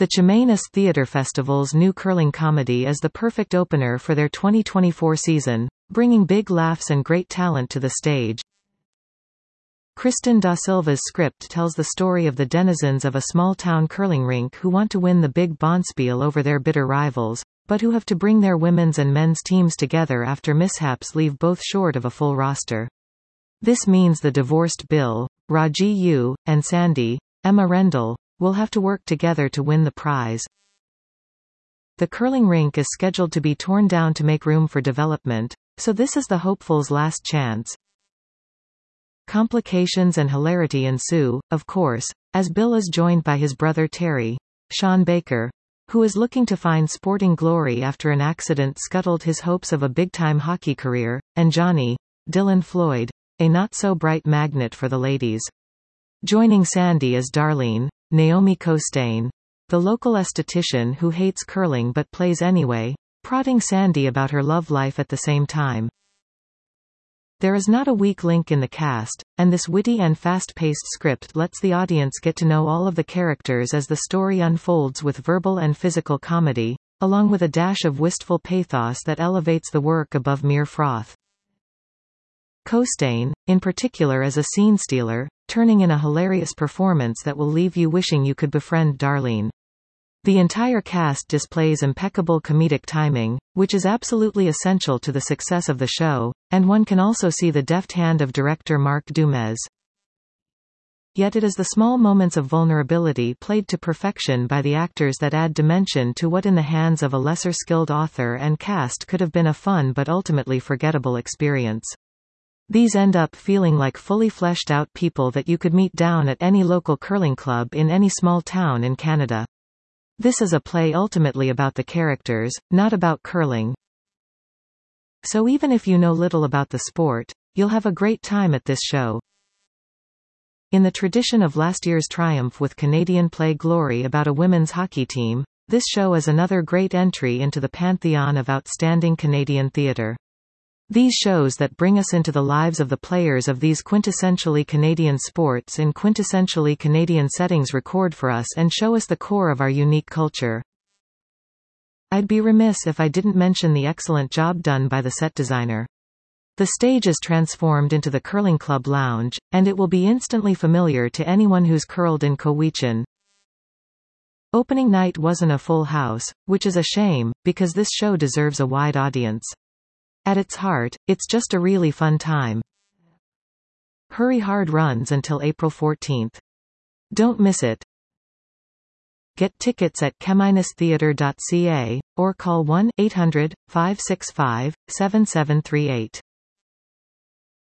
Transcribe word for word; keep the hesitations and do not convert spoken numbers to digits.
The Chemainus Theatre Festival's new curling comedy is the perfect opener for their twenty twenty-four season, bringing big laughs and great talent to the stage. Kristen Da Silva's script tells the story of the denizens of a small-town curling rink who want to win the big bonspiel over their bitter rivals, but who have to bring their women's and men's teams together after mishaps leave both short of a full roster. This means the divorced Bill, Raji Yu, and Sandy, Emma Rendell, will have to work together to win the prize. The curling rink is scheduled to be torn down to make room for development, so this is the hopefuls' last chance. Complications and hilarity ensue, of course, as Bill is joined by his brother Terry, Sean Baker, who is looking to find sporting glory after an accident scuttled his hopes of a big-time hockey career, and Johnny, Dylan Floyd, a not-so-bright magnet for the ladies. Joining Sandy is Darlene, Naomi Costain, the local esthetician who hates curling but plays anyway, prodding Sandy about her love life at the same time. There is not a weak link in the cast, and this witty and fast-paced script lets the audience get to know all of the characters as the story unfolds with verbal and physical comedy, along with a dash of wistful pathos that elevates the work above mere froth. Costain, in particular, as a scene stealer, turning in a hilarious performance that will leave you wishing you could befriend Darlene. The entire cast displays impeccable comedic timing, which is absolutely essential to the success of the show, and one can also see the deft hand of director Mark Dumes. Yet it is the small moments of vulnerability played to perfection by the actors that add dimension to what in the hands of a lesser-skilled author and cast could have been a fun but ultimately forgettable experience. These end up feeling like fully fleshed-out people that you could meet down at any local curling club in any small town in Canada. This is a play ultimately about the characters, not about curling. So even if you know little about the sport, you'll have a great time at this show. In the tradition of last year's triumph with Canadian play Glory about a women's hockey team, this show is another great entry into the pantheon of outstanding Canadian theatre. These shows that bring us into the lives of the players of these quintessentially Canadian sports in quintessentially Canadian settings record for us and show us the core of our unique culture. I'd be remiss if I didn't mention the excellent job done by the set designer. The stage is transformed into the Curling Club Lounge, and it will be instantly familiar to anyone who's curled in Cowichan. Opening night wasn't a full house, which is a shame, because this show deserves a wide audience. At its heart, it's just a really fun time. Hurry Hard runs until April fourteenth. Don't miss it. Get tickets at chemainus theatre dot c a, or call one eight hundred, five six five, seven seven three eight.